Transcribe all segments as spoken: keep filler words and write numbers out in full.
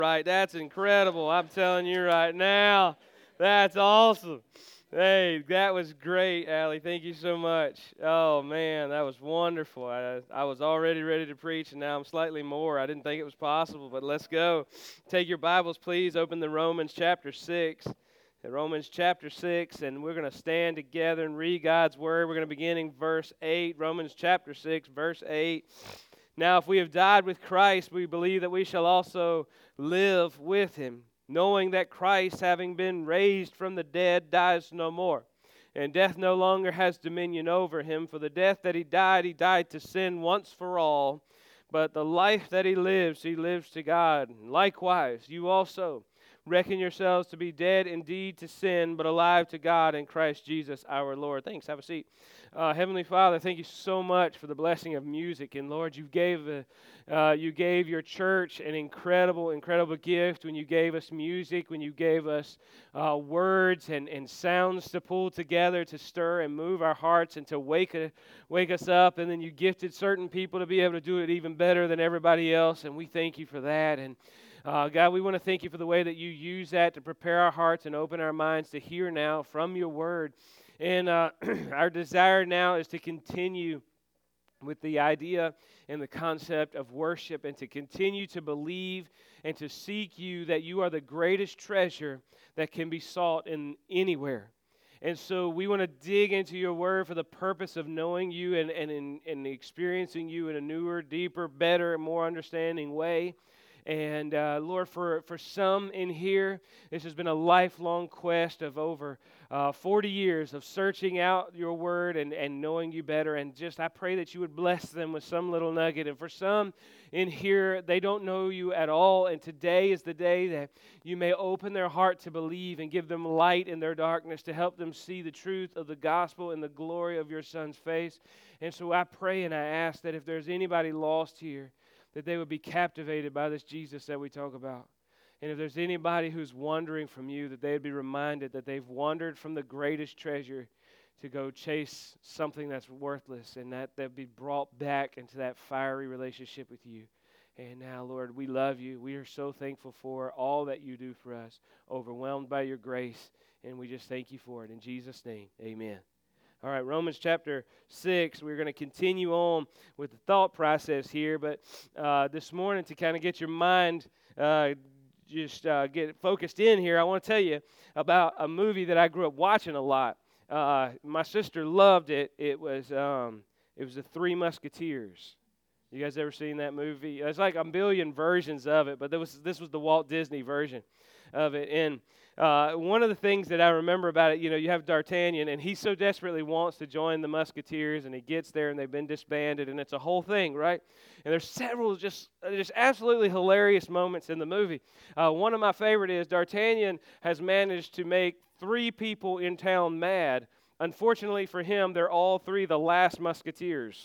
Right, that's incredible. I'm telling you right now. That's awesome. Hey, that was great, Allie. Thank you so much. Oh man, that was wonderful. I I was already ready to preach, and now I'm slightly more. I didn't think it was possible, but let's go. Take your Bibles, please. Open the Romans chapter six. Romans chapter six, and we're going to stand together and read God's word. We're going to begin in verse eight. Romans chapter six, verse eight. Now, if we have died with Christ, we believe that we shall also live with him, knowing that Christ, having been raised from the dead, dies no more. And death no longer has dominion over him. For the death that he died, he died to sin once for all. But the life that he lives, he lives to God. And likewise, you also reckon yourselves to be dead indeed to sin, but alive to God in Christ Jesus our Lord. Thanks. Have a seat. Uh, Heavenly Father, thank you so much for the blessing of music. And Lord, you gave uh, uh, you gave your church an incredible, incredible gift when you gave us music, when you gave us uh, words and, and sounds to pull together to stir and move our hearts and to wake, uh, wake us up. And then you gifted certain people to be able to do it even better than everybody else. And we thank you for that. And Uh, God, we want to thank you for the way that you use that to prepare our hearts and open our minds to hear now from your word. And uh, our desire now is to continue with the idea and the concept of worship and to continue to believe and to seek you that you are the greatest treasure that can be sought in anywhere. And so we want to dig into your word for the purpose of knowing you and, and, and, and experiencing you in a newer, deeper, better, more understanding way. And uh, Lord, for, for some in here, this has been a lifelong quest of over uh, forty years of searching out your word and, and knowing you better. And just I pray that you would bless them with some little nugget. And for some in here, they don't know you at all. And today is the day that you may open their heart to believe and give them light in their darkness to help them see the truth of the gospel and the glory of your Son's face. And so I pray and I ask that if there's anybody lost here, that they would be captivated by this Jesus that we talk about. And if there's anybody who's wandering from you, that they'd be reminded that they've wandered from the greatest treasure to go chase something that's worthless, and that they'd be brought back into that fiery relationship with you. And now, Lord, we love you. We are so thankful for all that you do for us, overwhelmed by your grace, and we just thank you for it. In Jesus' name, amen. All right, Romans chapter six, we're going to continue on with the thought process here, but uh, this morning to kind of get your mind uh, just uh, get focused in here, I want to tell you about a movie that I grew up watching a lot. Uh, my sister loved it. It was um, it was The Three Musketeers. You guys ever seen that movie? There's like a billion versions of it, but there was this was the Walt Disney version of it. And uh, one of the things that I remember about it, you know, you have D'Artagnan, and he so desperately wants to join the Musketeers, and he gets there, and they've been disbanded, and it's a whole thing, right? And there's several just just absolutely hilarious moments in the movie. Uh, one of my favorite is D'Artagnan has managed to make three people in town mad. Unfortunately for him, they're all three the last Musketeers.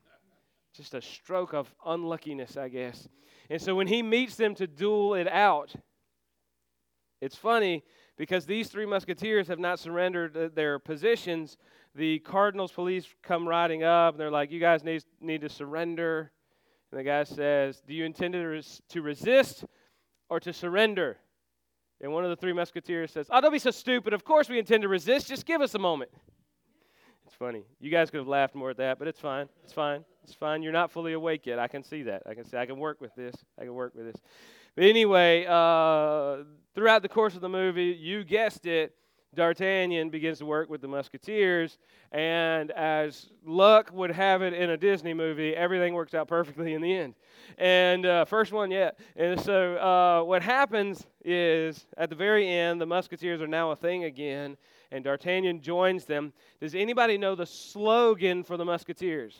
Just a stroke of unluckiness, I guess. And so when he meets them to duel it out, it's funny because these three musketeers have not surrendered their positions. The Cardinals police come riding up, and they're like, you guys need, need to surrender. And the guy says, do you intend to, res- to resist or to surrender? And one of the three musketeers says, oh, don't be so stupid. Of course we intend to resist. Just give us a moment. It's funny. You guys could have laughed more at that, but it's fine. It's fine. It's fine. You're not fully awake yet. I can see that. I can see. I can work with this. I can work with this. But anyway, uh, throughout the course of the movie, you guessed it, D'Artagnan begins to work with the Musketeers, and as luck would have it in a Disney movie, everything works out perfectly in the end. And uh, first one yet. And so uh, what happens is, at the very end, the Musketeers are now a thing again, and D'Artagnan joins them. Does anybody know the slogan for the Musketeers?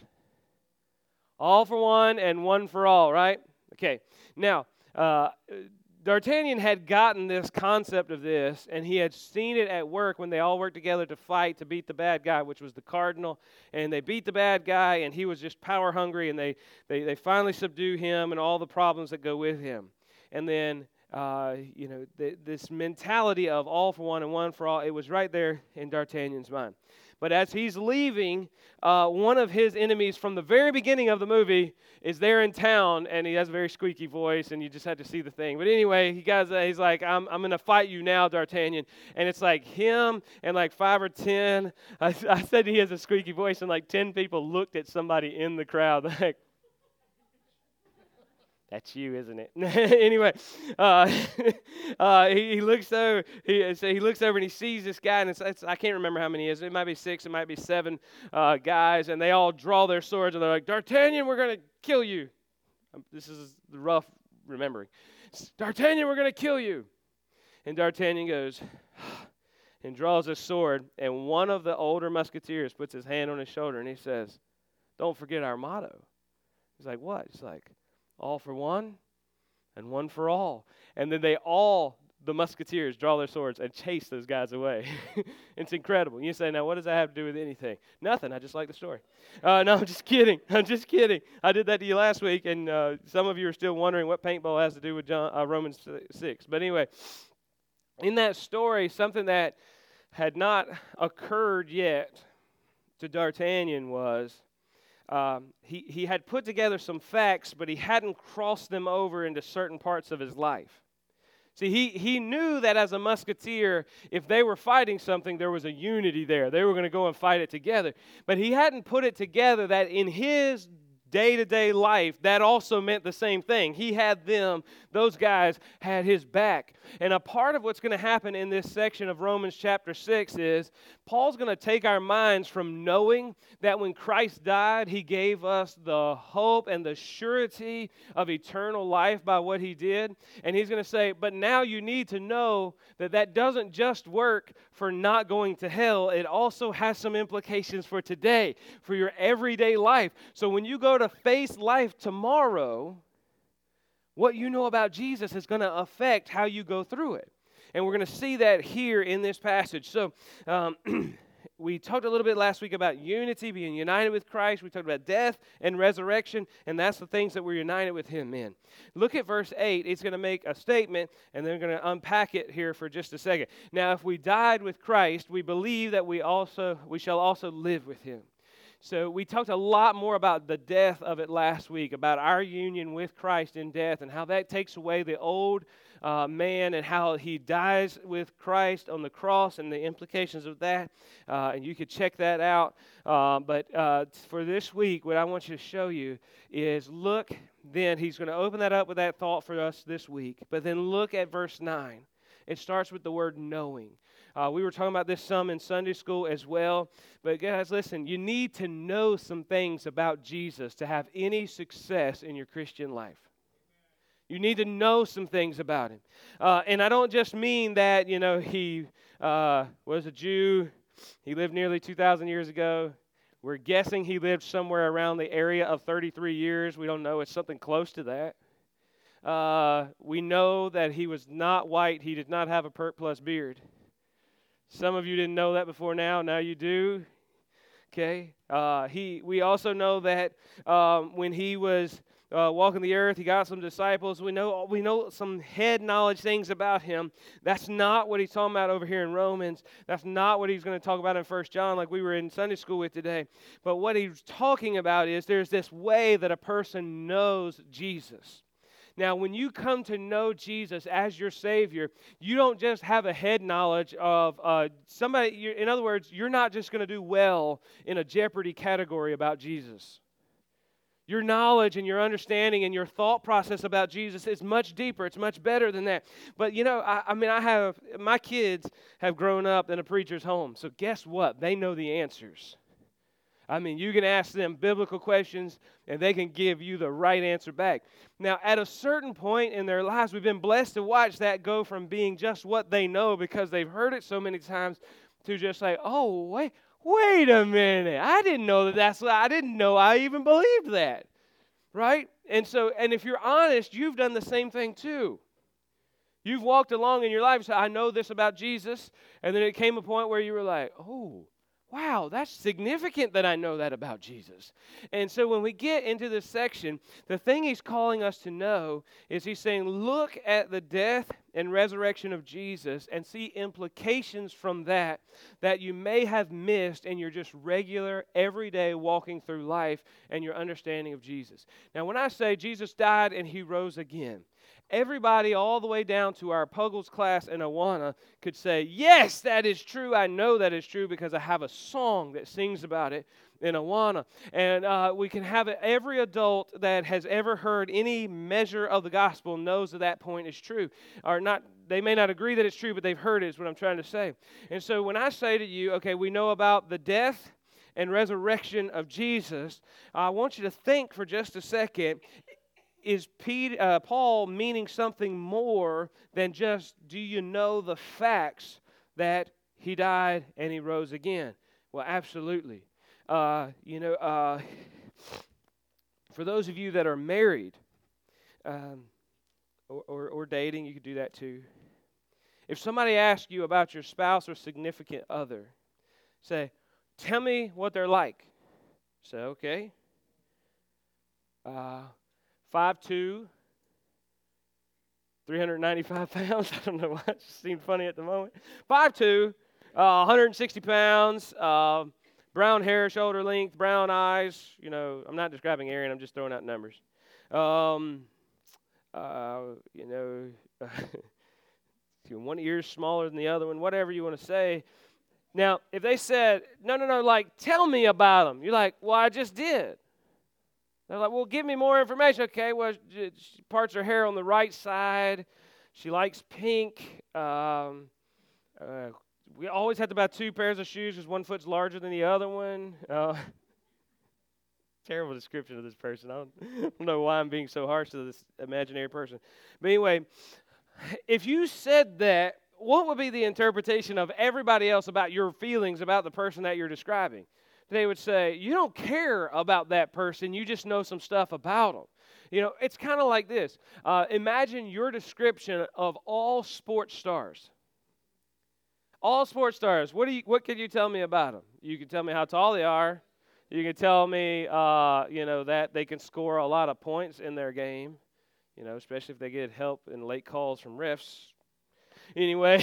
All for one and one for all, right? Okay. Now, uh, D'Artagnan had gotten this concept of this, and he had seen it at work when they all worked together to fight to beat the bad guy, which was the Cardinal. And they beat the bad guy, and he was just power hungry, and they, they, they finally subdue him and all the problems that go with him. And then, uh, you know, th- this mentality of all for one and one for all, it was right there in D'Artagnan's mind. But as he's leaving, uh, one of his enemies from the very beginning of the movie is there in town, and he has a very squeaky voice, and you just had to see the thing. But anyway, he guys, uh, he's like, I'm, I'm going to fight you now, D'Artagnan. And it's like him and like five or ten. I, I said he has a squeaky voice, and like ten people looked at somebody in the crowd like, that's you, isn't it? Anyway, uh, uh, he, he looks over. He so he looks over and he sees this guy, and it's, it's I can't remember how many it is. It might be six. It might be seven uh, guys, and they all draw their swords, and they're like, "D'Artagnan, we're gonna kill you." Um, this is the rough remembering. "D'Artagnan, we're gonna kill you." And D'Artagnan goes and draws his sword, and one of the older musketeers puts his hand on his shoulder, and he says, "Don't forget our motto." He's like, "What?" He's like, "All for one and one for all." And then they all, the musketeers, draw their swords and chase those guys away. It's incredible. You say, now what does that have to do with anything? Nothing. I just like the story. Uh, no, I'm just kidding. I'm just kidding. I did that to you last week, and uh, some of you are still wondering what paintball has to do with John, uh, Romans six. But anyway, in that story, something that had not occurred yet to D'Artagnan was, Um, he, he had put together some facts, but he hadn't crossed them over into certain parts of his life. See, he, he knew that as a musketeer, if they were fighting something, there was a unity there. They were going to go and fight it together. But he hadn't put it together that in his day-to-day life, that also meant the same thing. He had them, those guys had his back. And a part of what's going to happen in this section of Romans chapter six is Paul's going to take our minds from knowing that when Christ died, he gave us the hope and the surety of eternal life by what he did. And he's going to say, but now you need to know that that doesn't just work for not going to hell. It also has some implications for today, for your everyday life. So when you go to face life tomorrow, what you know about Jesus is going to affect how you go through it. And we're going to see that here in this passage. So um, we talked a little bit last week about unity, being united with Christ. We talked about death and resurrection, and that's the things that we're united with him in. Look at verse eight. It's going to make a statement, and then we're going to unpack it here for just a second. Now, if we died with Christ, we believe that we also we shall also live with him. So we talked a lot more about the death of it last week, about our union with Christ in death and how that takes away the old uh, man and how he dies with Christ on the cross and the implications of that. Uh, and you could check that out. Uh, but uh, for this week, what I want you to show you is look, then he's going to open that up with that thought for us this week. But then look at verse nine. It starts with the word knowing. Uh, we were talking about this some in Sunday school as well. But guys, listen, you need to know some things about Jesus to have any success in your Christian life. You need to know some things about him. Uh, and I don't just mean that, you know, he uh, was a Jew. He lived nearly two thousand years ago. We're guessing he lived somewhere around the area of thirty-three years. We don't know. It's something close to that. Uh, we know that he was not white. He did not have a pert plus beard. Some of you didn't know that before now. Now you do. Okay. Uh, he. We also know that um, when he was uh, walking the earth, he got some disciples. We know we know some head knowledge things about him. That's not what he's talking about over here in Romans. That's not what he's going to talk about in First John like we were in Sunday school with today. But what he's talking about is there's this way that a person knows Jesus. Now, when you come to know Jesus as your Savior, you don't just have a head knowledge of uh, somebody. You're, in other words, you're not just going to do well in a Jeopardy category about Jesus. Your knowledge and your understanding and your thought process about Jesus is much deeper. It's much better than that. But, you know, I, I mean, I have, my kids have grown up in a preacher's home. So guess what? They know the answers. I mean, you can ask them biblical questions, and they can give you the right answer back. Now, at a certain point in their lives, we've been blessed to watch that go from being just what they know because they've heard it so many times to just say, oh, wait, wait a minute. I didn't know that that's, I didn't know I even believed that, right? And so, and if you're honest, you've done the same thing too. You've walked along in your life and said, I know this about Jesus, and then it came a point where you were like, oh, wow, that's significant that I know that about Jesus. And so when we get into this section, the thing he's calling us to know is he's saying, look at the death and resurrection of Jesus and see implications from that that you may have missed in your just regular, everyday walking through life and your understanding of Jesus. Now, when I say Jesus died and he rose again, everybody all the way down to our Puggles class in Awana could say, yes, that is true. I know that is true because I have a song that sings about it in Awana. And uh, we can have it. Every adult that has ever heard any measure of the gospel knows that that point is true. Or not, they may not agree that it's true, but they've heard it is what I'm trying to say. And so when I say to you, okay, we know about the death and resurrection of Jesus, I want you to think for just a second, is Pete, uh, Paul meaning something more than just, do you know the facts that he died and he rose again? Well, absolutely. Uh, you know, uh, for those of you that are married um, or, or, or dating, you could do that too. If somebody asks you about your spouse or significant other, say, tell me what they're like. Say, okay. Uh, five two, three hundred ninety-five pounds. I don't know why it just seemed funny at the moment. five two, uh, one hundred sixty pounds, uh, brown hair, shoulder length, brown eyes. You know, I'm not describing Aaron. I'm just throwing out numbers. Um, uh, you know, one ear's smaller than the other one, whatever you want to say. Now, if they said, no, no, no, like, tell me about them. You're like, well, I just did. They're like, well, give me more information. Okay, well, she parts her hair on the right side. She likes pink. Um, uh, we always had about two pairs of shoes because one foot's larger than the other one. Uh, terrible description of this person. I don't, I don't know why I'm being so harsh to this imaginary person. But anyway, if you said that, what would be the interpretation of everybody else about your feelings about the person that you're describing? They would say, you don't care about that person, you just know some stuff about them. You know, it's kind of like this. Uh, imagine your description of all sports stars. All sports stars. What do you? What can you tell me about them? You can tell me how tall they are. You can tell me, uh, you know, that they can score a lot of points in their game. You know, especially if they get help in late calls from refs. Anyway.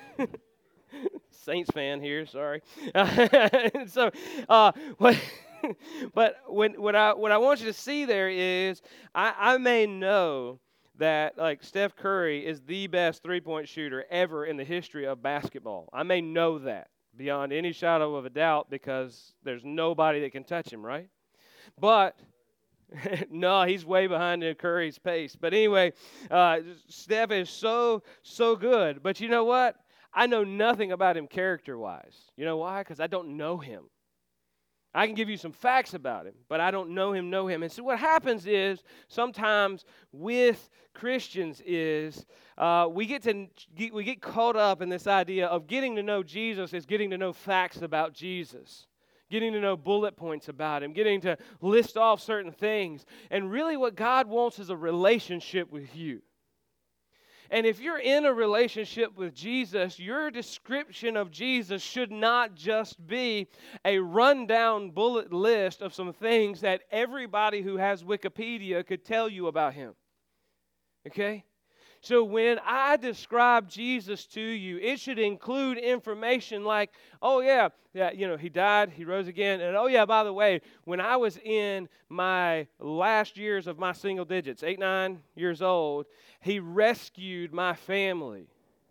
Saints fan here, sorry. so, uh, what, but when what I what I want you to see there is, I, I may know that like Steph Curry is the best three-point shooter ever in the history of basketball. I may know that beyond any shadow of a doubt because there's nobody that can touch him, right? But no, he's way behind in Curry's pace. But anyway, uh, Steph is so so good. But you know what? I know nothing about him character-wise. You know why? Because I don't know him. I can give you some facts about him, but I don't know him, know him. And so what happens is sometimes with Christians is uh, we get to get, we get caught up in this idea of getting to know Jesus is getting to know facts about Jesus, getting to know bullet points about him, getting to list off certain things. And really what God wants is a relationship with you. And if you're in a relationship with Jesus, your description of Jesus should not just be a rundown bullet list of some things that everybody who has Wikipedia could tell you about him. Okay? So when I describe Jesus to you, it should include information like, oh yeah, yeah, you know, he died, he rose again, and oh yeah, by the way, when I was in my last years of my single digits, eight, nine years old, he rescued my family.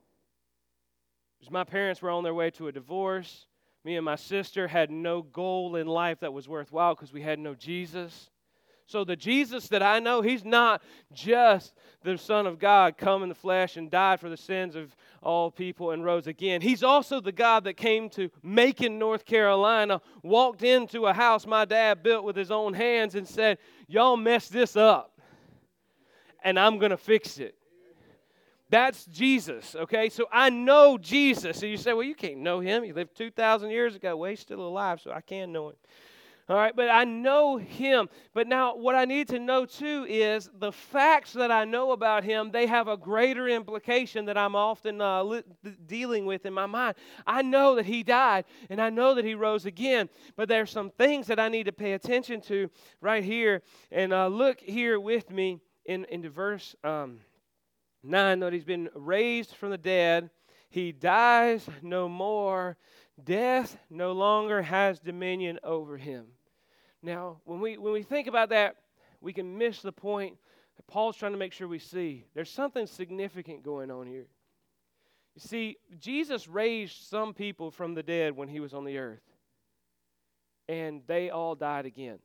Because my parents were on their way to a divorce. Me and my sister had no goal in life that was worthwhile because we had no Jesus. So the Jesus that I know, he's not just the Son of God come in the flesh and died for the sins of all people and rose again. He's also the God that came to Macon, North Carolina, walked into a house my dad built with his own hands and said, y'all messed this up, and I'm going to fix it. That's Jesus, okay? So I know Jesus. And you say, well, you can't know him. He lived two thousand years ago. Well, he's still alive, so I can know him. All right, but I know him. But now what I need to know too is the facts that I know about him, they have a greater implication that I'm often uh, li- dealing with in my mind. I know that he died, and I know that he rose again, but there's some things that I need to pay attention to right here. And uh, look here with me in, into verse um, nine, that he's been raised from the dead. He dies no more. Death no longer has dominion over him. Now, when we when we think about that, we can miss the point that Paul's trying to make sure we see. There's something significant going on here. You see, Jesus raised some people from the dead when he was on the earth, and they all died again.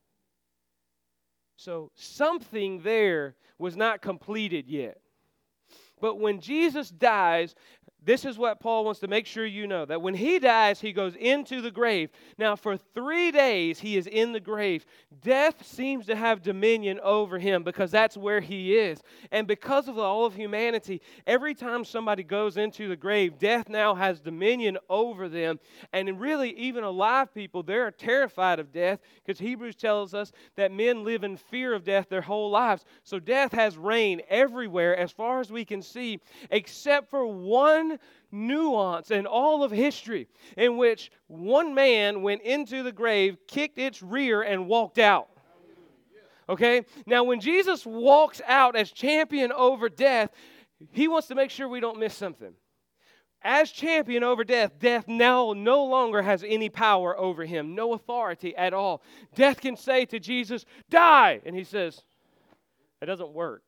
So something there was not completed yet. But when Jesus dies, this is what Paul wants to make sure you know, that when he dies, he goes into the grave. Now, for three days, he is in the grave. Death seems to have dominion over him because that's where he is. And because of all of humanity, every time somebody goes into the grave, death now has dominion over them. And really, even alive people, they're terrified of death because Hebrews tells us that men live in fear of death their whole lives. So death has reign everywhere as far as we can see, except for one nuance in all of history in which one man went into the grave, kicked its rear, and walked out. Okay? Now, when Jesus walks out as champion over death, he wants to make sure we don't miss something. As champion over death, death now no longer has any power over him, no authority at all. Death can say to Jesus, "Die!" And he says, "It doesn't work.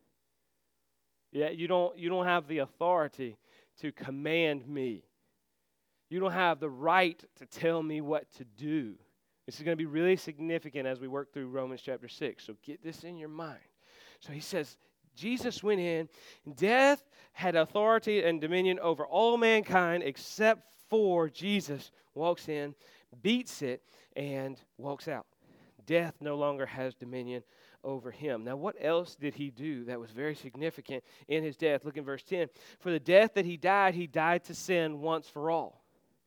Yeah, you don't, you don't have the authority to command me. You don't have the right to tell me what to do." This is going to be really significant as we work through Romans chapter six. So get this in your mind. So he says, Jesus went in. Death had authority and dominion over all mankind except for Jesus. Walks in, beats it, and walks out. Death no longer has dominion over him. Now, what else did he do that was very significant in his death? Look in verse ten. For the death that he died, he died to sin once for all.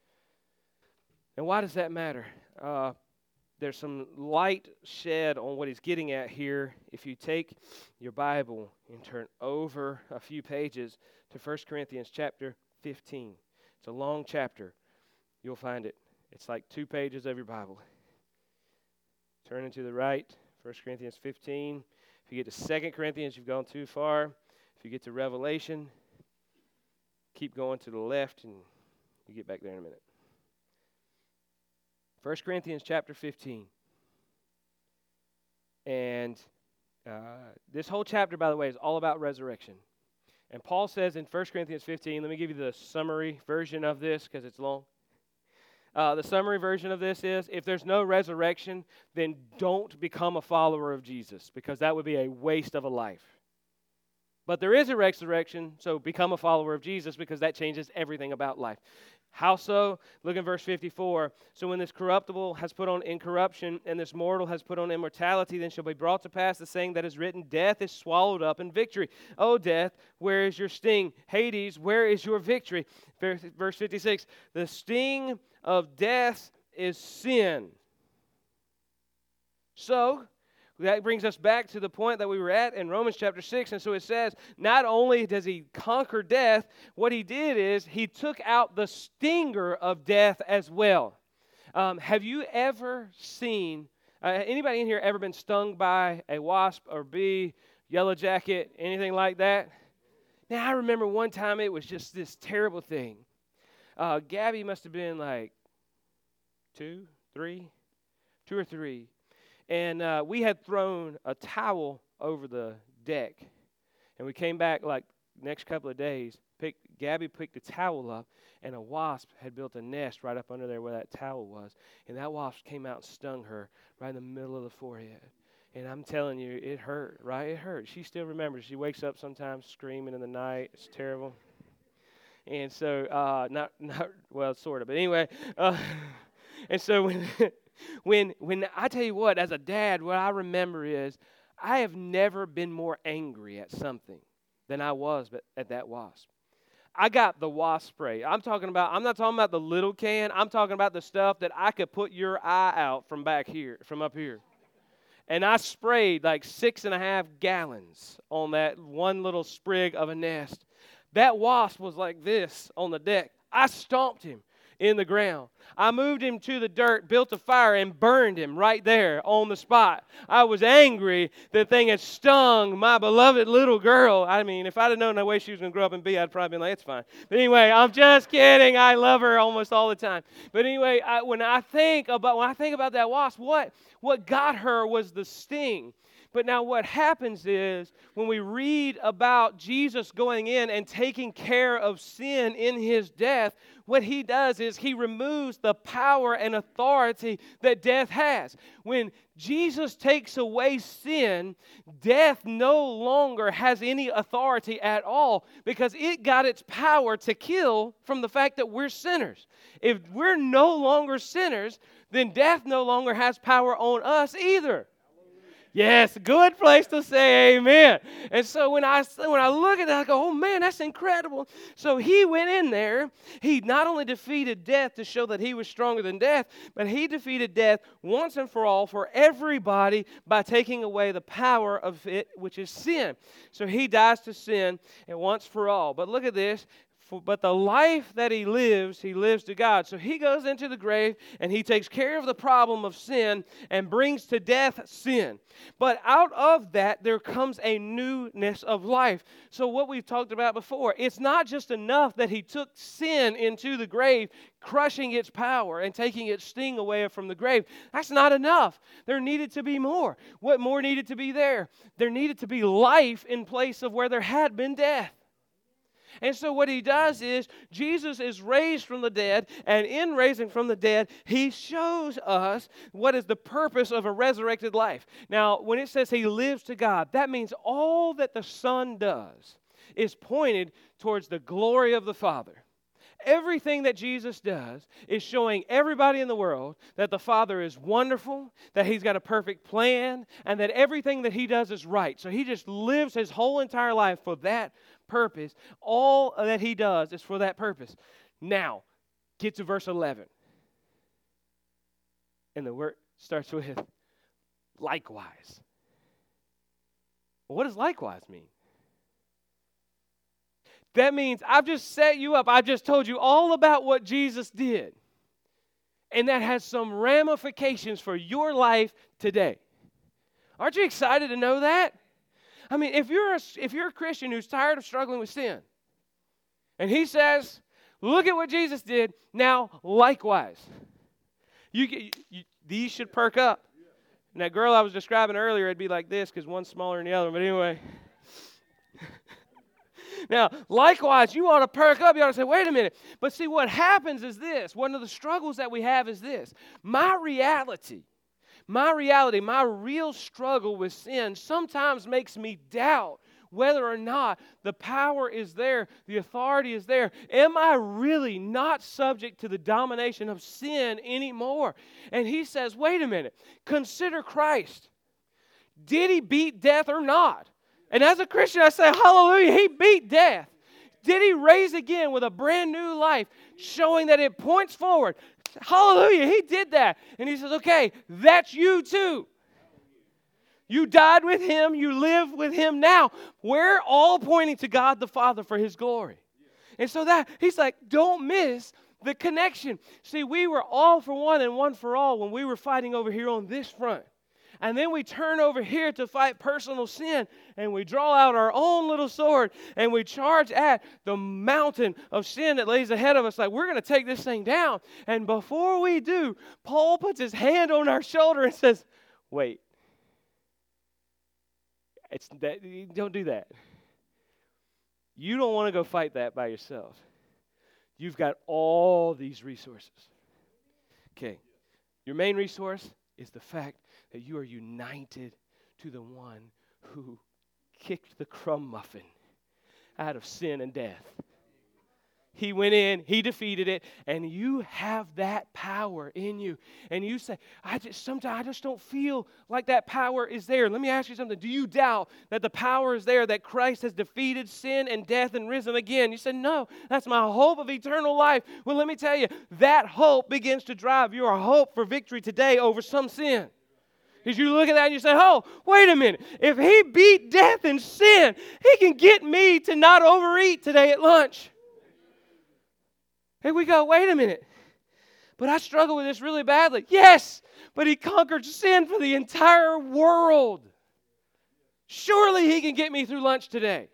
And why does that matter? Uh, there's some light shed on what he's getting at here. If you take your Bible and turn over a few pages to First Corinthians chapter fifteen. It's a long chapter. You'll find it. It's like two pages of your Bible. Turning to the right, First Corinthians fifteen. If you get to Second Corinthians, you've gone too far. If you get to Revelation, keep going to the left, and you get back there in a minute. First Corinthians chapter fifteen. And uh, this whole chapter, by the way, is all about resurrection. And Paul says in First Corinthians fifteen, let me give you the summary version of this because it's long. Uh, the summary version of this is, if there's no resurrection, then don't become a follower of Jesus, because that would be a waste of a life. But there is a resurrection, so become a follower of Jesus, because that changes everything about life. How so? Look in verse fifty-four. So when this corruptible has put on incorruption, and this mortal has put on immortality, then shall be brought to pass the saying that is written, death is swallowed up in victory. O death, where is your sting? Hades, where is your victory? Verse fifty-six. The sting of death is sin. So that brings us back to the point that we were at in Romans chapter six. And so it says, not only does he conquer death, what he did is he took out the stinger of death as well. Um, have you ever seen, uh, anybody in here ever been stung by a wasp or bee, yellow jacket, anything like that? Now, I remember one time it was just this terrible thing. Uh, Gabby must have been like two, three, two or three. And uh, we had thrown a towel over the deck. And we came back like next couple of days. Picked, Gabby picked the towel up, and a wasp had built a nest right up under there where that towel was. And that wasp came out and stung her right in the middle of the forehead. And I'm telling you, it hurt, right? It hurt. She still remembers. She wakes up sometimes screaming in the night. It's terrible. And so, uh, not, not well, sort of. But anyway, uh, and so when... When when I tell you what, as a dad, what I remember is I have never been more angry at something than I was at that wasp. I got the wasp spray. I'm talking about, I'm not talking about the little can. I'm talking about the stuff that I could put your eye out from back here, from up here. And I sprayed like six and a half gallons on that one little sprig of a nest. That wasp was like this on the deck. I stomped him in the ground. I moved him to the dirt, built a fire, and burned him right there on the spot. I was angry. The thing had stung my beloved little girl. I mean, if I'd have known the way she was going to grow up and be, I'd probably been like, it's fine. But anyway, I'm just kidding. I love her almost all the time. But anyway, I, when I think about when I think about that wasp, what what got her was the sting. But now what happens is when we read about Jesus going in and taking care of sin in his death, what he does is he removes the power and authority that death has. When Jesus takes away sin, death no longer has any authority at all because it got its power to kill from the fact that we're sinners. If we're no longer sinners, then death no longer has power on us either. Yes, good place to say amen. And so when I when I look at that, I go, oh man, that's incredible. So he went in there. He not only defeated death to show that he was stronger than death, but he defeated death once and for all for everybody by taking away the power of it, which is sin. So he dies to sin and once for all. But look at this. For, but the life that he lives, he lives to God. So he goes into the grave and he takes care of the problem of sin and brings to death sin. But out of that, there comes a newness of life. So what we've talked about before, it's not just enough that he took sin into the grave, crushing its power and taking its sting away from the grave. That's not enough. There needed to be more. What more needed to be there? There needed to be life in place of where there had been death. And so what he does is Jesus is raised from the dead, and in raising from the dead, he shows us what is the purpose of a resurrected life. Now, when it says he lives to God, that means all that the Son does is pointed towards the glory of the Father. Everything that Jesus does is showing everybody in the world that the Father is wonderful, that he's got a perfect plan, and that everything that he does is right. So he just lives his whole entire life for that purpose. All that he does is for that purpose. Now, get to verse eleven. And the word starts with likewise. Well, what does likewise mean? That means I've just set you up. I've just told you all about what Jesus did. And that has some ramifications for your life today. Aren't you excited to know that? I mean, if you're a, if you're a Christian who's tired of struggling with sin, and he says, look at what Jesus did, now likewise. You, you These should perk up. And that girl I was describing earlier, it'd be like this because one's smaller than the other. But anyway. Now, likewise, you ought to perk up. You ought to say, wait a minute. But see, what happens is this. One of the struggles that we have is this. My reality, my reality, my real struggle with sin sometimes makes me doubt whether or not the power is there, the authority is there. Am I really not subject to the domination of sin anymore? And he says, wait a minute. Consider Christ. Did he beat death or not? And as a Christian, I say, hallelujah, he beat death. Did he raise again with a brand new life, showing that it points forward? Hallelujah, he did that. And he says, okay, that's you too. You died with him, you live with him now. We're all pointing to God the Father for his glory. And so that, he's like, don't miss the connection. See, we were all for one and one for all when we were fighting over here on this front. And then we turn over here to fight personal sin, and we draw out our own little sword, and we charge at the mountain of sin that lays ahead of us, like we're going to take this thing down. And before we do, Paul puts his hand on our shoulder and says, wait, it's that, don't do that. You don't want to go fight that by yourself. You've got all these resources. Okay, your main resource is the fact that you are united to the one who kicked the crumb muffin out of sin and death. He went in, he defeated it, and you have that power in you. And you say, I just sometimes I just don't feel like that power is there. Let me ask you something. Do you doubt that the power is there, that Christ has defeated sin and death and risen again? You said, no, that's my hope of eternal life. Well, let me tell you, that hope begins to drive your hope for victory today over some sin. Because you look at that and you say, oh, wait a minute. If he beat death and sin, he can get me to not overeat today at lunch. And we go, wait a minute. But I struggle with this really badly. Yes, but he conquered sin for the entire world. Surely he can get me through lunch today.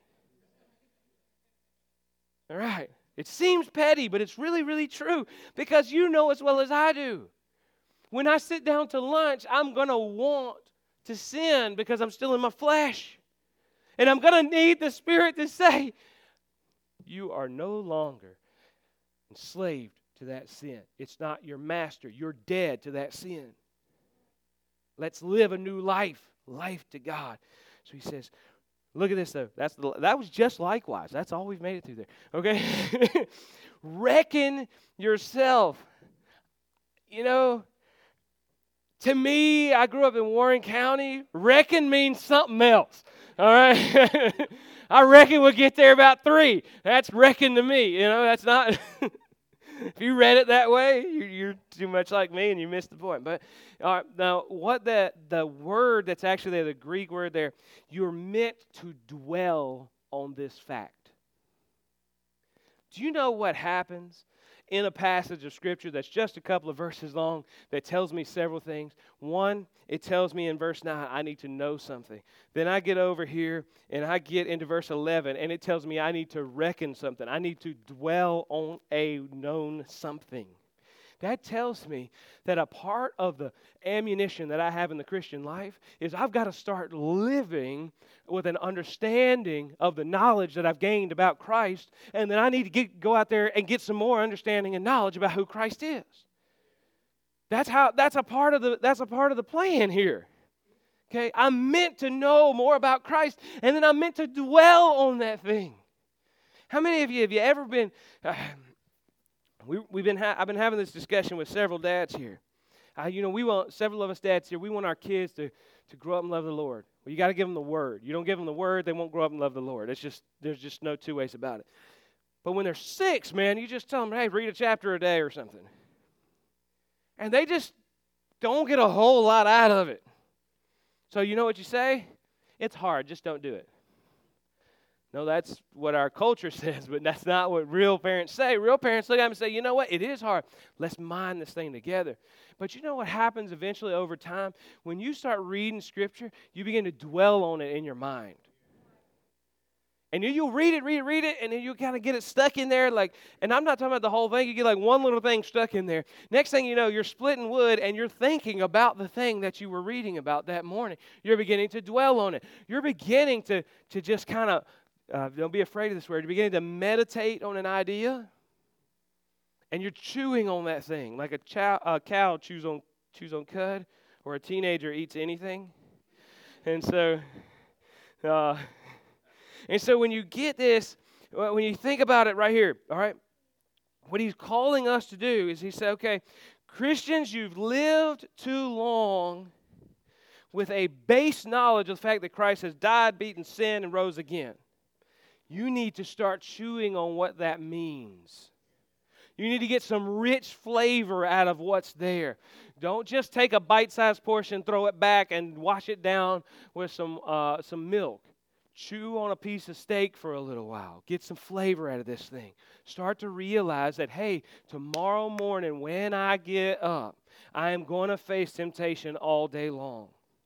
All right. It seems petty, but it's really, really true. Because you know as well as I do. When I sit down to lunch, I'm going to want to sin because I'm still in my flesh. And I'm going to need the Spirit to say, you are no longer enslaved to that sin. It's not your master. You're dead to that sin. Let's live a new life, life to God. So he says, look at this though. That's the, that was just likewise. That's all we've made it through there. Okay? Reckon yourself. You know, to me, I grew up in Warren County. Reckon means something else. All right? I reckon we'll get there about three. That's reckon to me. You know, that's not... If you read it that way, you're, you're too much like me and you missed the point. But all right, now, what the, the word that's actually there, the Greek word there, you're meant to dwell on this fact. Do you know what happens in a passage of Scripture that's just a couple of verses long that tells me several things? One, it tells me in verse nine, I need to know something. Then I get over here and I get into verse eleven, and it tells me I need to reckon something. I need to dwell on a known something. That tells me that a part of the ammunition that I have in the Christian life is I've got to start living with an understanding of the knowledge that I've gained about Christ, and then I need to get, go out there and get some more understanding and knowledge about who Christ is. That's how. That's a part of the. That's a part of the plan here. Okay, I'm meant to know more about Christ, and then I'm meant to dwell on that thing. How many of you have you ever been? Uh, We, we've been ha- I've been having this discussion with several dads here. Uh, you know, we want several of us dads here. We want our kids to, to grow up and love the Lord. Well, you got to give them the Word. You don't give them the Word, they won't grow up and love the Lord. It's just there's just no two ways about it. But when they're six, man, you just tell them, hey, read a chapter a day or something, and they just don't get a whole lot out of it. So you know what you say? It's hard. Just don't do it. No, that's what our culture says, but that's not what real parents say. Real parents look at them and say, you know what? It is hard. Let's mind this thing together. But you know what happens eventually over time? When you start reading Scripture, you begin to dwell on it in your mind. And you'll read it, read it, read it, and then you kind of get it stuck in there. Like, and I'm not talking about the whole thing. You get like one little thing stuck in there. Next thing you know, you're splitting wood, and you're thinking about the thing that you were reading about that morning. You're beginning to dwell on it. You're beginning to, to just kind of, Uh, don't be afraid of this word. You're beginning to meditate on an idea, and you're chewing on that thing like a, chow, a cow chews on chews on cud, or a teenager eats anything. And so, uh, and so when you get this, when you think about it right here, all right, what he's calling us to do is he said, okay, Christians, you've lived too long with a base knowledge of the fact that Christ has died, beaten sin, and rose again. You need to start chewing on what that means. You need to get some rich flavor out of what's there. Don't just take a bite-sized portion, throw it back, and wash it down with some uh, some milk. Chew on a piece of steak for a little while. Get some flavor out of this thing. Start to realize that, hey, tomorrow morning when I get up, I am going to face temptation all day long.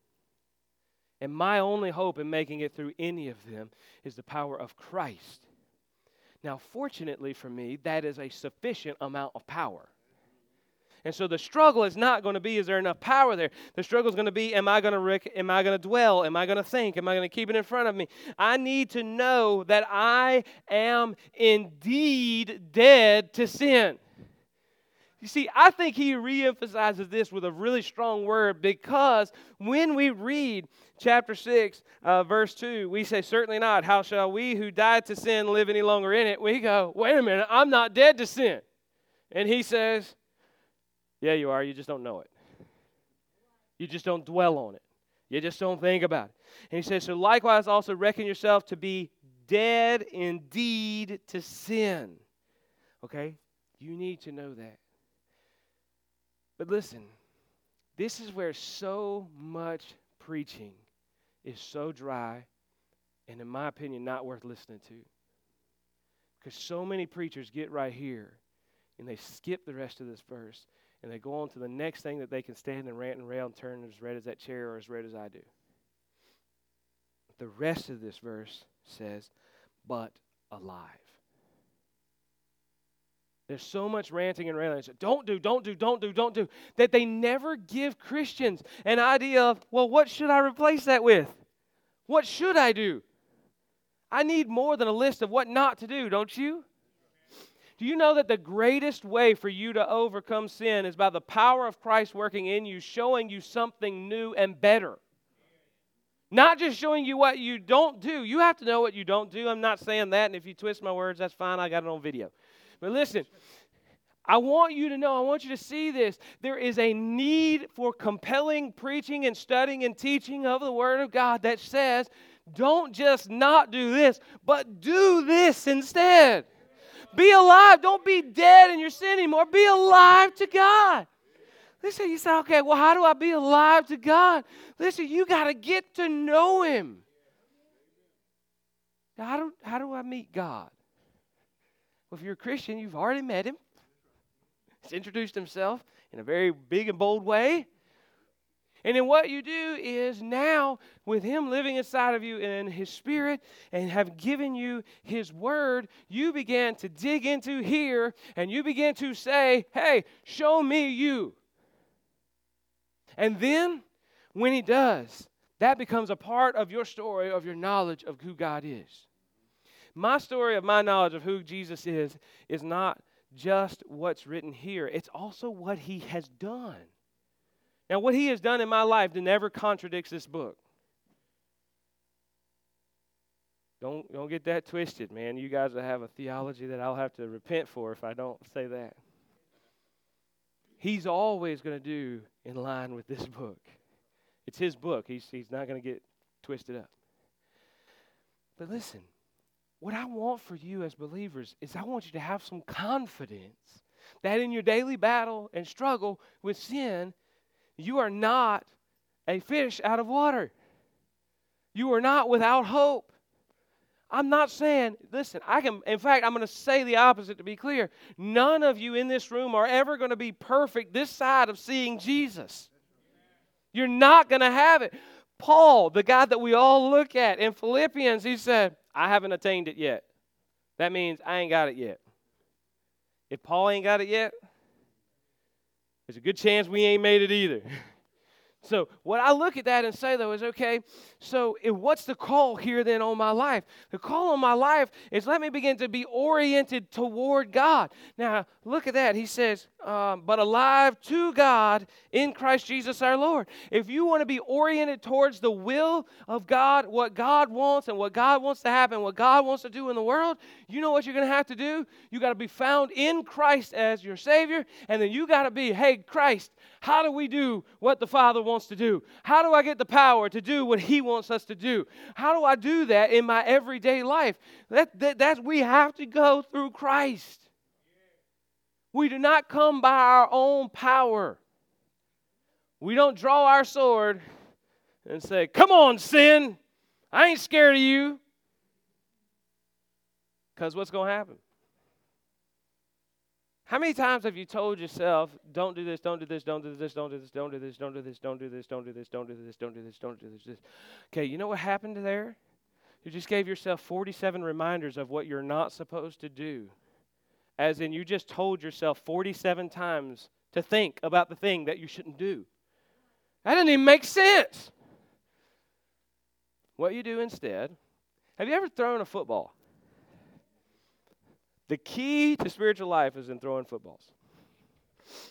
And my only hope in making it through any of them is the power of Christ. Now, fortunately for me, that is a sufficient amount of power. And so the struggle is not going to be, is there enough power there? The struggle is going to be, am I going to rec- am I going to dwell? Am I going to think? Am I going to keep it in front of me? I need to know that I am indeed dead to sin. You see, I think he reemphasizes this with a really strong word because when we read chapter six, uh, verse two, we say, certainly not. How shall we who died to sin live any longer in it? We go, wait a minute, I'm not dead to sin. And he says, yeah, you are. You just don't know it. You just don't dwell on it. You just don't think about it. And he says, so likewise also reckon yourself to be dead indeed to sin. Okay? You need to know that. But listen, this is where so much preaching is so dry and, in my opinion, not worth listening to. Because so many preachers get right here and they skip the rest of this verse and they go on to the next thing that they can stand and rant and rail and turn as red as that chair or as red as I do. The rest of this verse says, but alive. There's so much ranting and railing. Don't do, don't do, don't do, don't do. That they never give Christians an idea of, well, what should I replace that with? What should I do? I need more than a list of what not to do, don't you? Do you know that the greatest way for you to overcome sin is by the power of Christ working in you, showing you something new and better? Not just showing you what you don't do. You have to know what you don't do. I'm not saying that, and if you twist my words, that's fine. I got it on video. But listen, I want you to know, I want you to see this. There is a need for compelling preaching and studying and teaching of the Word of God that says, don't just not do this, but do this instead. Be alive. Don't be dead in your sin anymore. Be alive to God. Listen, you say, okay, well, how do I be alive to God? Listen, you got to get to know Him. How do, how do I meet God? Well, if you're a Christian, you've already met Him. He's introduced Himself in a very big and bold way. And then what you do is now, with Him living inside of you in His Spirit and have given you His Word, you begin to dig into here and you begin to say, hey, show me you. And then, when He does, that becomes a part of your story, of your knowledge of who God is. My story of my knowledge of who Jesus is is not just what's written here. It's also what He has done. Now, what He has done in my life never contradicts this book. Don't, don't get that twisted, man. You guys will have a theology that I'll have to repent for if I don't say that. He's always going to do in line with this book. It's His book. He's, he's not going to get twisted up. But listen, what I want for you as believers is I want you to have some confidence that in your daily battle and struggle with sin, you are not a fish out of water. You are not without hope. I'm not saying, listen, I can, in fact, I'm going to say the opposite to be clear. None of you in this room are ever going to be perfect this side of seeing Jesus. You're not going to have it. Paul, the guy that we all look at in Philippians, he said, I haven't attained it yet. That means I ain't got it yet. If Paul ain't got it yet, there's a good chance we ain't made it either. So what I look at that and say, though, is, okay, so if, what's the call here then on my life? The call on my life is let me begin to be oriented toward God. Now, look at that. He says, um, but alive to God in Christ Jesus our Lord. If you want to be oriented towards the will of God, what God wants and what God wants to happen, what God wants to do in the world, you know what you're going to have to do? You got to be found in Christ as your Savior, and then you got to be, hey, Christ, how do we do what the Father wants to do? How do I get the power to do what He wants us to do? How do I do that in my everyday life? That, that, that's, we have to go through Christ. We do not come by our own power. We don't draw our sword and say, come on, sin. I ain't scared of you. Because what's going to happen? How many times have you told yourself, don't do this, don't do this, don't do this, don't do this, don't do this, don't do this, don't do this, don't do this, don't do this, don't do this, don't do this. Okay, you know what happened there? You just gave yourself forty-seven reminders of what you're not supposed to do. As in, you just told yourself forty-seven times to think about the thing that you shouldn't do. That doesn't even make sense. What you do instead, have you ever thrown a football? The key to spiritual life is in throwing footballs.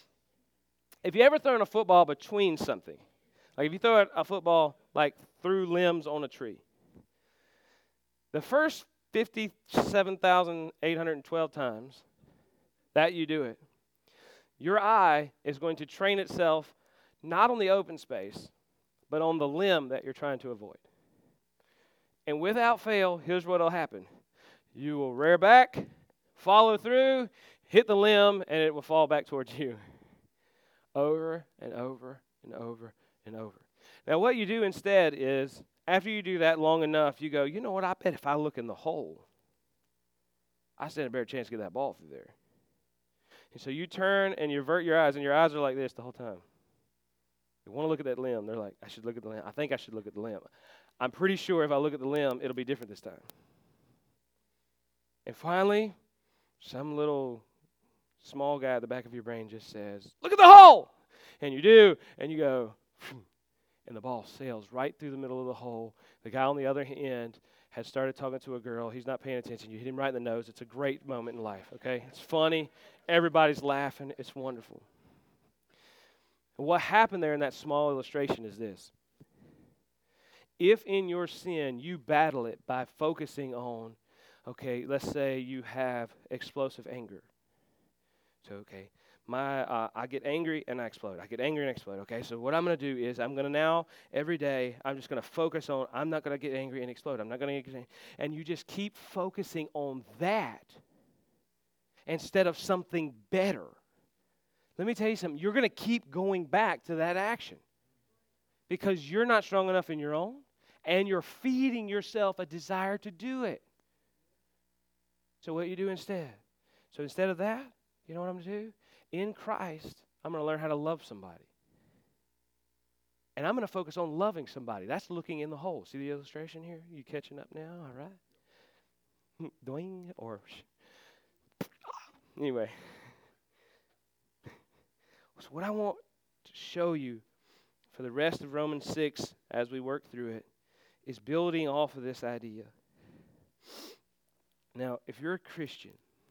If you ever thrown a football between something, like if you throw a football like through limbs on a tree, the first fifty-seven thousand eight hundred twelve times that you do it, your eye is going to train itself not on the open space, but on the limb that you're trying to avoid. And without fail, here's what will happen. You will rear back, follow through, hit the limb, and it will fall back towards you. Over and over and over and over. Now, what you do instead is, after you do that long enough, you go, you know what, I bet if I look in the hole, I stand a better chance to get that ball through there. And so you turn and you avert your eyes, and your eyes are like this the whole time. You want to look at that limb. They're like, I should look at the limb. I think I should look at the limb. I'm pretty sure if I look at the limb, it'll be different this time. And finally, some little small guy at the back of your brain just says, look at the hole! And you do, and you go, and the ball sails right through the middle of the hole. The guy on the other end has started talking to a girl. He's not paying attention. You hit him right in the nose. It's a great moment in life, okay? It's funny. Everybody's laughing. It's wonderful. And what happened there in that small illustration is this. If in your sin you battle it by focusing on, okay, let's say you have explosive anger. So, okay, my uh, I get angry and I explode. I get angry and explode. Okay, so what I'm going to do is I'm going to now, every day, I'm just going to focus on, I'm not going to get angry and explode. I'm not going to get angry. And you just keep focusing on that instead of something better. Let me tell you something. You're going to keep going back to that action because you're not strong enough in your own, and you're feeding yourself a desire to do it. So what you do instead? So instead of that, you know what I'm going to do? In Christ, I'm going to learn how to love somebody. And I'm going to focus on loving somebody. That's looking in the hole. See the illustration here? You catching up now? All right. Doing or anyway. So what I want to show you for the rest of Romans six as we work through it is building off of this idea. Now, if you're a Christian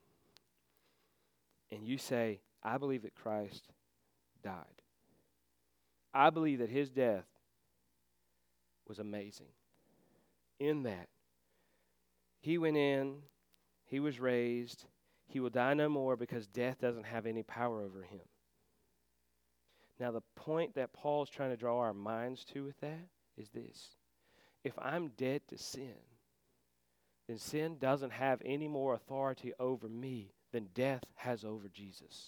and you say, I believe that Christ died. I believe that his death was amazing. In that, he went in, he was raised, he will die no more because death doesn't have any power over him. Now, the point that Paul's trying to draw our minds to with that is this. If I'm dead to sin, then sin doesn't have any more authority over me than death has over Jesus.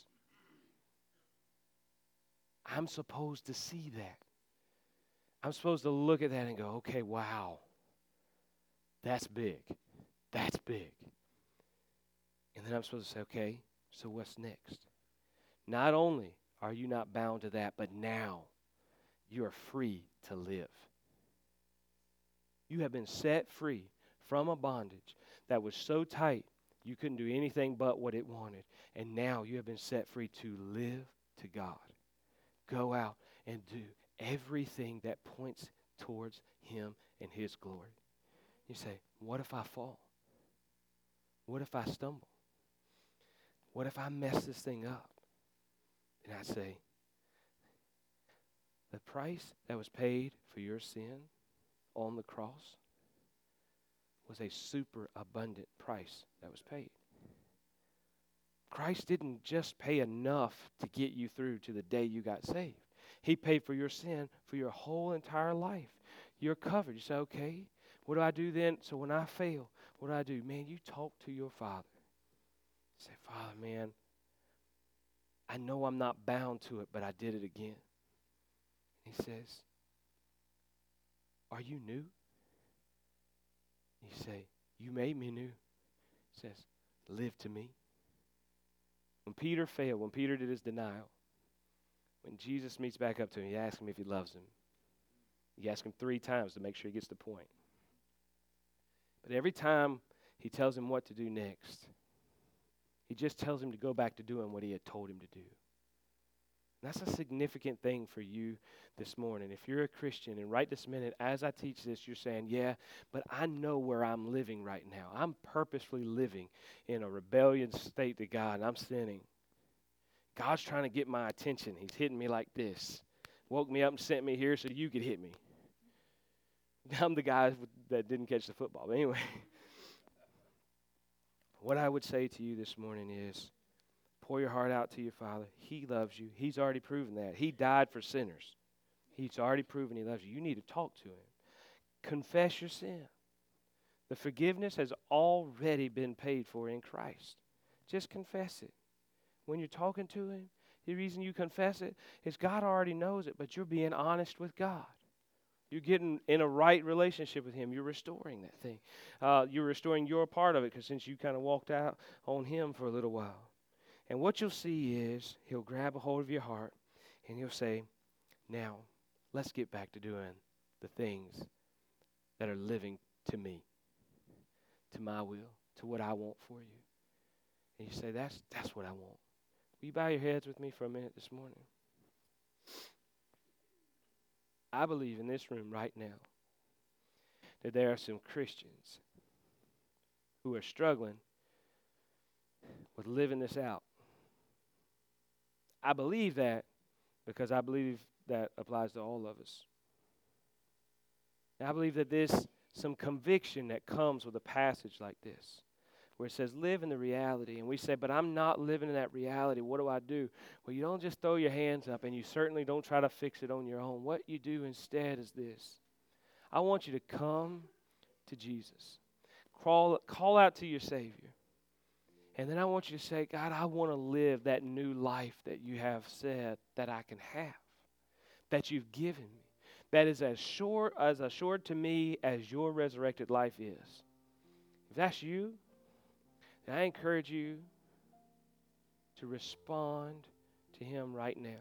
I'm supposed to see that. I'm supposed to look at that and go, okay, wow, that's big. That's big. And then I'm supposed to say, okay, so what's next? Not only are you not bound to that, but now you are free to live. You have been set free from a bondage that was so tight you couldn't do anything but what it wanted. And now you have been set free to live to God. Go out and do everything that points towards him and his glory. You say, what if I fall? What if I stumble? What if I mess this thing up? And I say, the price that was paid for your sin on the cross was a super abundant price that was paid. Christ didn't just pay enough to get you through to the day you got saved. He paid for your sin for your whole entire life. You're covered. You say, okay, what do I do then? So when I fail, what do I do? Man, you talk to your Father. You say, Father, man, I know I'm not bound to it, but I did it again. He says, are you new? You say, you made me new. He says, live to me. When Peter failed, when Peter did his denial, when Jesus meets back up to him, he asks him if he loves him. He asks him three times to make sure he gets the point. But every time he tells him what to do next, he just tells him to go back to doing what he had told him to do. And that's a significant thing for you this morning. If you're a Christian and right this minute, as I teach this, you're saying, yeah, but I know where I'm living right now. I'm purposefully living in a rebellious state to God, and I'm sinning. God's trying to get my attention. He's hitting me like this. Woke me up and sent me here so you could hit me. I'm the guy that didn't catch the football. But anyway, what I would say to you this morning is pour your heart out to your Father. He loves you. He's already proven that. He died for sinners. He's already proven he loves you. You need to talk to him. Confess your sin. The forgiveness has already been paid for in Christ. Just confess it. When you're talking to him, the reason you confess it is God already knows it, but you're being honest with God. You're getting in a right relationship with him. You're restoring that thing. Uh, you're restoring your part of it because since you kind of walked out on him for a little while. And what you'll see is he'll grab a hold of your heart and he'll say, now, let's get back to doing the things that are living to me, to my will, to what I want for you. And you say, that's, that's what I want. Will you bow your heads with me for a minute this morning? I believe in this room right now that there are some Christians who are struggling with living this out. I believe that because I believe that applies to all of us. And I believe that there's some conviction that comes with a passage like this, where it says, live in the reality. And we say, but I'm not living in that reality. What do I do? Well, you don't just throw your hands up, and you certainly don't try to fix it on your own. What you do instead is this. I want you to come to Jesus. Call, call out to your Savior. And then I want you to say, God, I want to live that new life that you have said that I can have, that you've given me, that is as sure as assured to me as your resurrected life is. If that's you, then I encourage you to respond to him right now.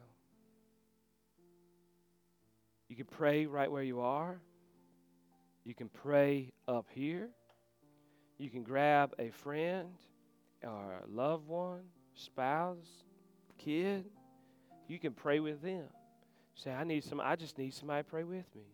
You can pray right where you are. You can pray up here. You can grab a friend or a loved one, spouse, kid. You can pray with them. Say, I need some. I just need somebody to pray with me.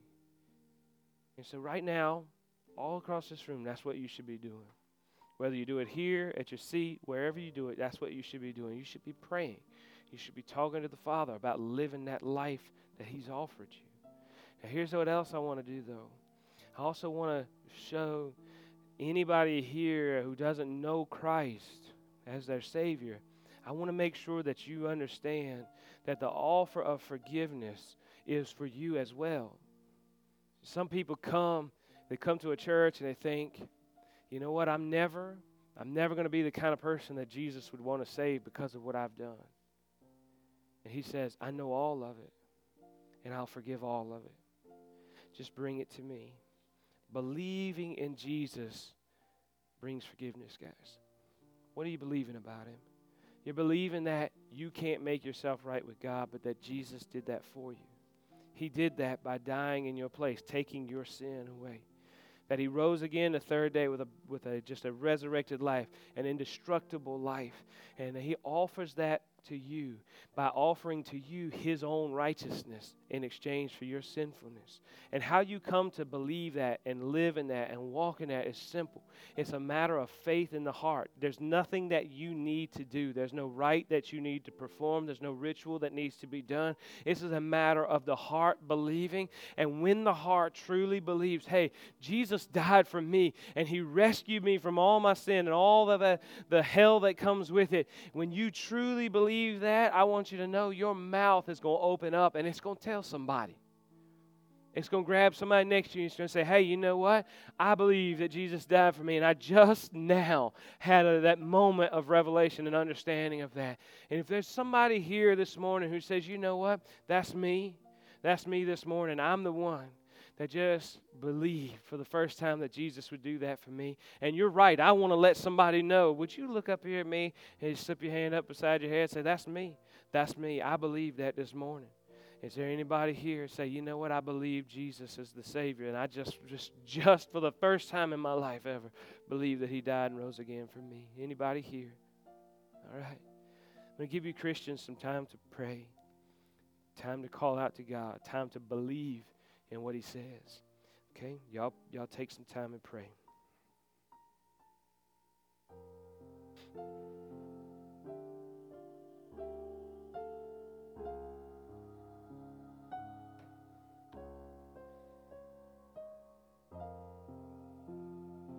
And so right now, all across this room, that's what you should be doing. Whether you do it here, at your seat, wherever you do it, that's what you should be doing. You should be praying. You should be talking to the Father about living that life that he's offered you. Now, here's what else I want to do, though. I also want to show anybody here who doesn't know Christ as their Savior, I want to make sure that you understand that the offer of forgiveness is for you as well. Some people come, they come to a church and they think, you know what, I'm never, I'm never going to be the kind of person that Jesus would want to save because of what I've done. And he says, I know all of it, and I'll forgive all of it. Just bring it to me. Believing in Jesus brings forgiveness, guys. What are you believing about him? You're believing that you can't make yourself right with God, but that Jesus did that for you. He did that by dying in your place, taking your sin away. That he rose again the third day with a with a just a resurrected life, an indestructible life. And he offers that to you by offering to you his own righteousness in exchange for your sinfulness. And how you come to believe that and live in that and walk in that is simple. It's a matter of faith in the heart. There's nothing that you need to do. There's no rite that you need to perform. There's no ritual that needs to be done. This is a matter of the heart believing. And when the heart truly believes, hey, Jesus died for me and he rescued me from all my sin and all of the, the hell that comes with it. When you truly believe that, I want you to know your mouth is going to open up and it's going to tell somebody. It's going to grab somebody next to you and it's going to say, hey, you know what? I believe that Jesus died for me, and I just now had a, that moment of revelation and understanding of that. And if there's somebody here this morning who says, you know what? That's me. That's me this morning. I'm the one that just believed for the first time that Jesus would do that for me. And you're right. I want to let somebody know. Would you look up here at me and slip your hand up beside your head and say, that's me. That's me. I believe that this morning. Is there anybody here say, you know what, I believe Jesus is the Savior, and I just, just, just for the first time in my life ever believe that he died and rose again for me? Anybody here? All right. I'm going to give you Christians some time to pray, time to call out to God, time to believe in what he says. Okay? Y'all, y'all take some time and pray.